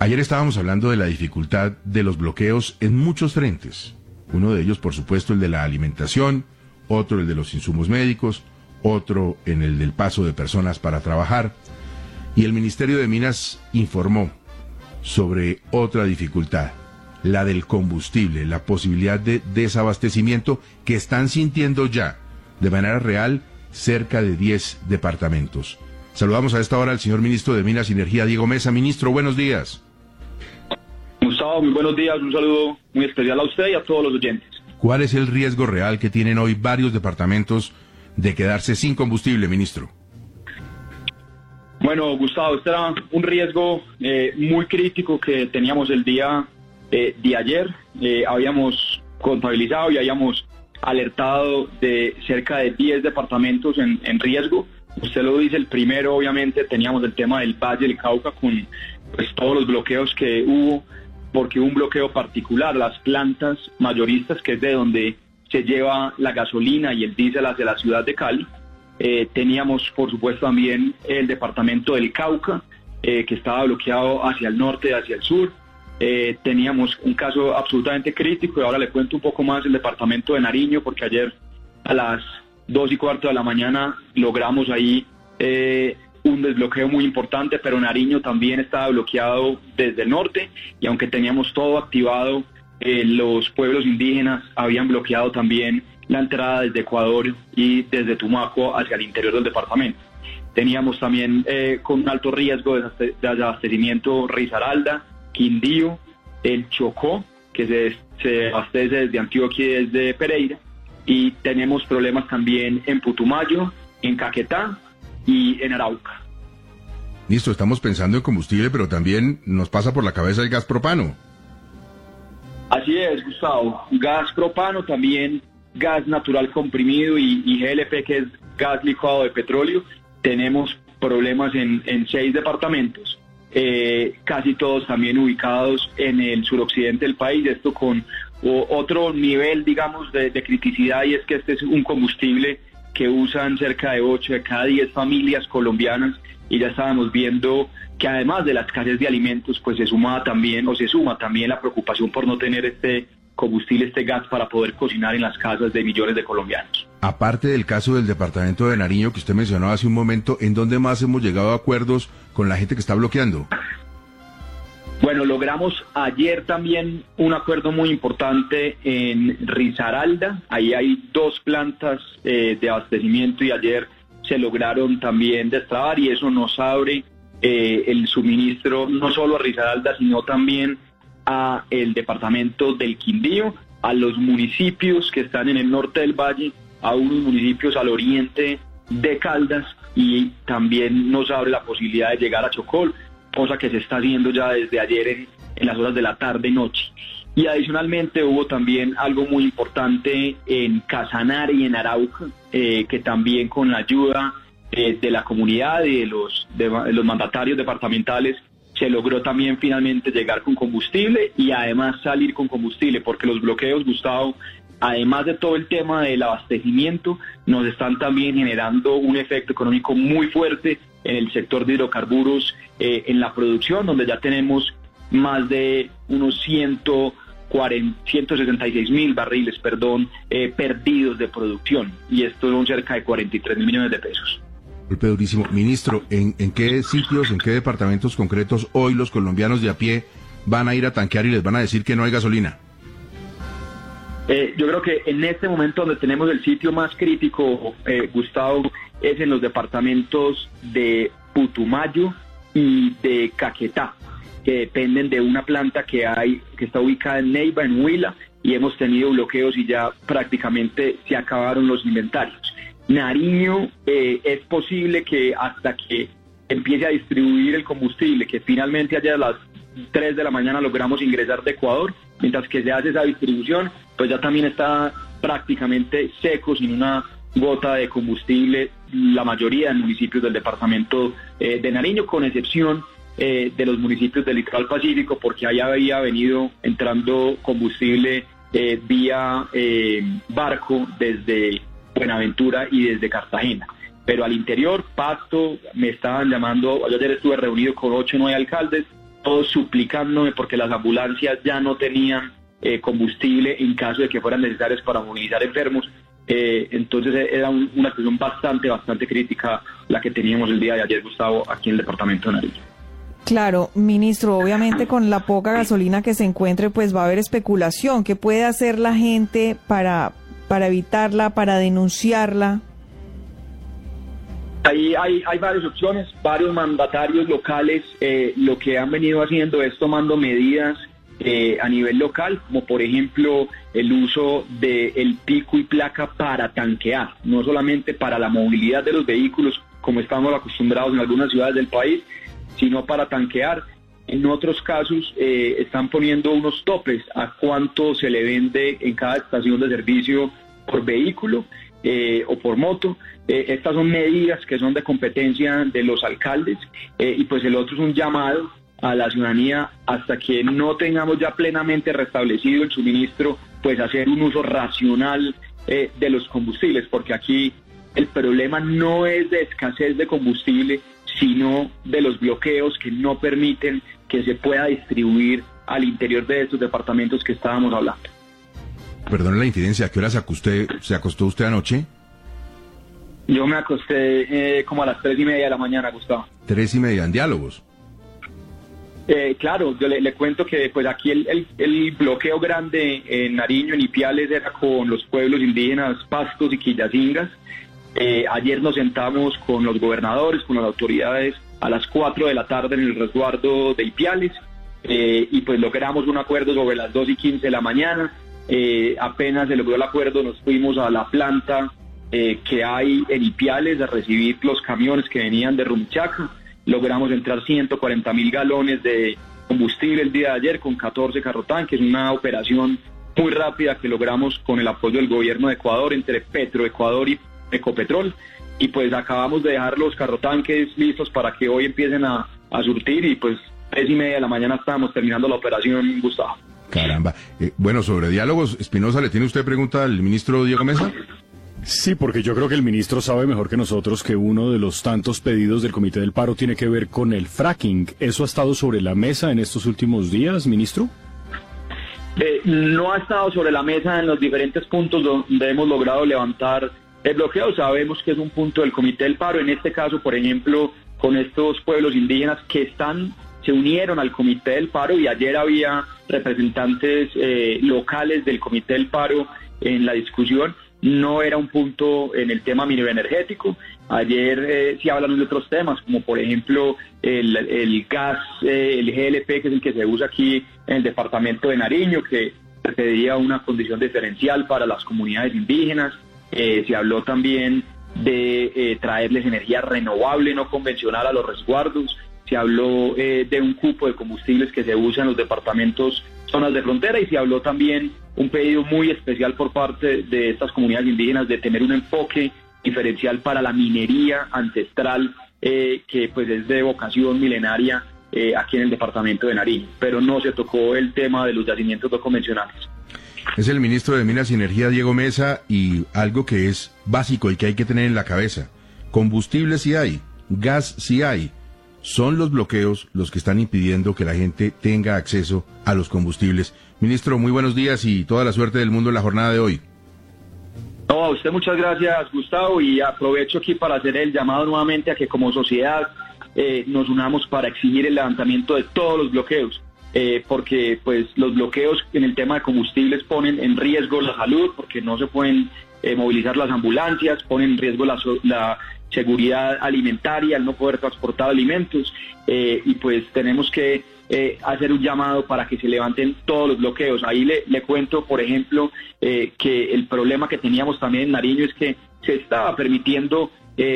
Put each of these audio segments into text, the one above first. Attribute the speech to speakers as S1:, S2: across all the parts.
S1: Ayer estábamos hablando de la dificultad de los bloqueos en muchos frentes. Uno de ellos, por supuesto, el de la alimentación, otro el de los insumos médicos, otro en el del paso de personas para trabajar. Y el Ministerio de Minas informó sobre otra dificultad, la del combustible, la posibilidad de desabastecimiento que están sintiendo ya, de manera real, cerca de 10 departamentos. Saludamos a esta hora al señor ministro de Minas y Energía, Diego Mesa. Ministro, buenos días.
S2: Gustavo, muy buenos días. Un saludo muy especial a usted y a todos los oyentes.
S1: ¿Cuál es el riesgo real que tienen hoy varios departamentos de quedarse sin combustible, ministro?
S2: Bueno, Gustavo, este era un riesgo muy crítico que teníamos el día de ayer. Habíamos contabilizado y habíamos alertado de cerca de 10 departamentos en riesgo. Usted lo dice, el primero obviamente teníamos el tema del Valle del Cauca con pues, todos los bloqueos que hubo, porque hubo un bloqueo particular, las plantas mayoristas, que es de donde se lleva la gasolina y el diésel hacia la ciudad de Cali. Teníamos, por supuesto, también el departamento del Cauca, que estaba bloqueado hacia el norte y hacia el sur. Teníamos un caso absolutamente crítico, y ahora le cuento un poco más el departamento de Nariño, porque ayer a las 2:15 de la mañana logramos ahí un desbloqueo muy importante, pero Nariño también estaba bloqueado desde el norte, y aunque teníamos todo activado, los pueblos indígenas habían bloqueado también la entrada desde Ecuador y desde Tumaco hacia el interior del departamento. Teníamos también con un alto riesgo de desabastecimiento Risaralda, Quindío, el Chocó, que se abastece desde Antioquia y desde Pereira, y tenemos problemas también en Putumayo, en Caquetá y en Arauca.
S1: Listo, estamos pensando en combustible, pero también nos pasa por la cabeza el gas propano.
S2: Así es, Gustavo. Gas propano, también gas natural comprimido y GLP, que es gas licuado de petróleo. Tenemos problemas en 6 departamentos, casi todos también ubicados en el suroccidente del país. Esto con otro nivel, digamos, de criticidad, y es que este es un combustible que usan cerca de 8 de cada 10 familias colombianas, y ya estábamos viendo que además de la escasez de alimentos, pues se suma también la preocupación por no tener este combustible, este gas, para poder cocinar en las casas de millones de colombianos.
S1: Aparte del caso del departamento de Nariño que usted mencionó hace un momento, ¿en dónde más hemos llegado a acuerdos con la gente que está bloqueando?
S2: Bueno, logramos ayer también un acuerdo muy importante en Risaralda. Ahí hay 2 plantas de abastecimiento, y ayer se lograron también destrabar, y eso nos abre el suministro no solo a Risaralda, sino también a el departamento del Quindío, a los municipios que están en el norte del valle, a unos municipios al oriente de Caldas, y también nos abre la posibilidad de llegar a Chocó, cosa que se está haciendo ya desde ayer en las horas de la tarde y noche. Y adicionalmente hubo también algo muy importante en Casanare y en Arauca, que también con la ayuda de la comunidad y de los mandatarios departamentales se logró también finalmente llegar con combustible y además salir con combustible, porque los bloqueos, Gustavo, además de todo el tema del abastecimiento, nos están también generando un efecto económico muy fuerte en el sector de hidrocarburos, en la producción, donde ya tenemos más de unos 166,000 barriles, perdidos de producción, y esto son cerca de 43,000 millones de pesos.
S1: Golpe durísimo. Ministro, ¿en qué sitios, en qué departamentos concretos hoy los colombianos de a pie van a ir a tanquear y les van a decir que no hay gasolina?
S2: Yo creo que en este momento donde tenemos el sitio más crítico, Gustavo, es en los departamentos de Putumayo y de Caquetá, que dependen de una planta que está ubicada en Neiva, en Huila, y hemos tenido bloqueos y ya prácticamente se acabaron los inventarios. Nariño, es posible que hasta que empiece a distribuir el combustible, que finalmente ayer a las 3 de la mañana logramos ingresar de Ecuador, mientras que se hace esa distribución, pues ya también está prácticamente seco, sin una gota de combustible, la mayoría de municipios del departamento de Nariño, con excepción de los municipios del litoral pacífico, porque ahí había venido entrando combustible vía barco desde Buenaventura y desde Cartagena. Pero al interior, Pasto, me estaban llamando, yo ayer estuve reunido con 8 o 9 alcaldes, todos suplicándome porque las ambulancias ya no tenían combustible en caso de que fueran necesarios para movilizar enfermos. Entonces era una situación bastante crítica la que teníamos el día de ayer, Gustavo, aquí en el departamento de Nariño.
S3: Claro, ministro, obviamente con la poca gasolina que se encuentre, pues va a haber especulación. ¿Qué puede hacer la gente para evitarla, para denunciarla?
S2: Ahí hay varias opciones. Varios mandatarios locales lo que han venido haciendo es tomando medidas a nivel local, como por ejemplo el uso del pico y placa para tanquear, no solamente para la movilidad de los vehículos, como estamos acostumbrados en algunas ciudades del país, sino para tanquear. En otros casos están poniendo unos topes a cuánto se le vende en cada estación de servicio por vehículo o por moto. Estas son medidas que son de competencia de los alcaldes y pues el otro es un llamado a la ciudadanía hasta que no tengamos ya plenamente restablecido el suministro, pues hacer un uso racional de los combustibles, porque aquí el problema no es de escasez de combustible, sino de los bloqueos que no permiten que se pueda distribuir al interior de estos departamentos que estábamos hablando.
S1: Perdón la incidencia, ¿a qué hora se acostó usted anoche?
S2: Yo me acosté como a las 3:30 de la mañana, Gustavo.
S1: 3:30 en Diálogos.
S2: Claro, yo le cuento que pues aquí el bloqueo grande en Nariño, en Ipiales, era con los pueblos indígenas Pastos y Quillacingas. Ayer nos sentamos con los gobernadores, con las autoridades a las 4 de la tarde en el resguardo de Ipiales y pues logramos un acuerdo sobre las 2:15 de la mañana. Apenas se logró el acuerdo, nos fuimos a la planta que hay en Ipiales a recibir los camiones que venían de Rumichaca. Logramos entrar 140,000 galones de combustible el día de ayer con 14 carrotanques, una operación muy rápida que logramos con el apoyo del gobierno de Ecuador entre Petroecuador y Ecopetrol, y pues acabamos de dejar los carrotanques listos para que hoy empiecen a surtir y pues 3:30 de la mañana estábamos terminando la operación, Gustavo.
S1: Caramba. Bueno, sobre Diálogos, Espinosa, ¿le tiene usted pregunta al ministro Diego Mesa?
S4: Sí, porque yo creo que el ministro sabe mejor que nosotros que uno de los tantos pedidos del Comité del Paro tiene que ver con el fracking. ¿Eso ha estado sobre la mesa en estos últimos días, ministro?
S2: No ha estado sobre la mesa en los diferentes puntos donde hemos logrado levantar el bloqueo. Sabemos que es un punto del Comité del Paro. En este caso, por ejemplo, con estos pueblos indígenas que se unieron al Comité del Paro, y ayer había representantes locales del Comité del Paro en la discusión. No era un punto en el tema minero energético. Ayer sí hablaron de otros temas, como por ejemplo el gas, el GLP, que es el que se usa aquí en el departamento de Nariño, que pedía una condición diferencial para las comunidades indígenas. Se habló también de traerles energía renovable, no convencional a los resguardos. Se habló de un cupo de combustibles que se usa en los departamentos, zonas de frontera, y se habló también un pedido muy especial por parte de estas comunidades indígenas de tener un enfoque diferencial para la minería ancestral, que pues es de vocación milenaria aquí en el departamento de Nariño, pero no se tocó el tema de los yacimientos no convencionales.
S1: Es el ministro de Minas y Energía, Diego Mesa, y algo que es básico y que hay que tener en la cabeza: combustible sí hay, gas sí hay. Son los bloqueos los que están impidiendo que la gente tenga acceso a los combustibles. Ministro, muy buenos días y toda la suerte del mundo en la jornada de hoy.
S2: No, a usted muchas gracias, Gustavo, y aprovecho aquí para hacer el llamado nuevamente a que como sociedad nos unamos para exigir el levantamiento de todos los bloqueos, porque pues los bloqueos en el tema de combustibles ponen en riesgo la salud, porque no se pueden movilizar las ambulancias, ponen en riesgo la seguridad alimentaria, al no poder transportar alimentos, y pues tenemos que hacer un llamado para que se levanten todos los bloqueos. Ahí le cuento, por ejemplo, que el problema que teníamos también en Nariño es que se estaba permitiendo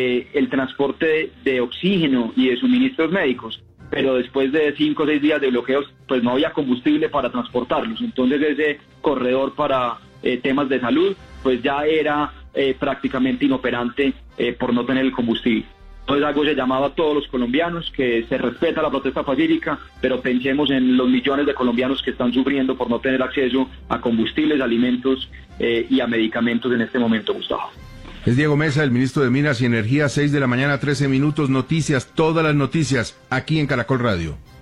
S2: el transporte de oxígeno y de suministros médicos, pero después de 5 o 6 días de bloqueos, pues no había combustible para transportarlos. Entonces ese corredor para temas de salud, pues ya era prácticamente inoperante por no tener el combustible. Entonces hago ese llamado a todos los colombianos, que se respeta la protesta pacífica, pero pensemos en los millones de colombianos que están sufriendo por no tener acceso a combustibles, alimentos y a medicamentos en este momento, Gustavo.
S1: Es Diego Mesa, el ministro de Minas y Energía, 6 de la mañana, 13 minutos, noticias, todas las noticias, aquí en Caracol Radio.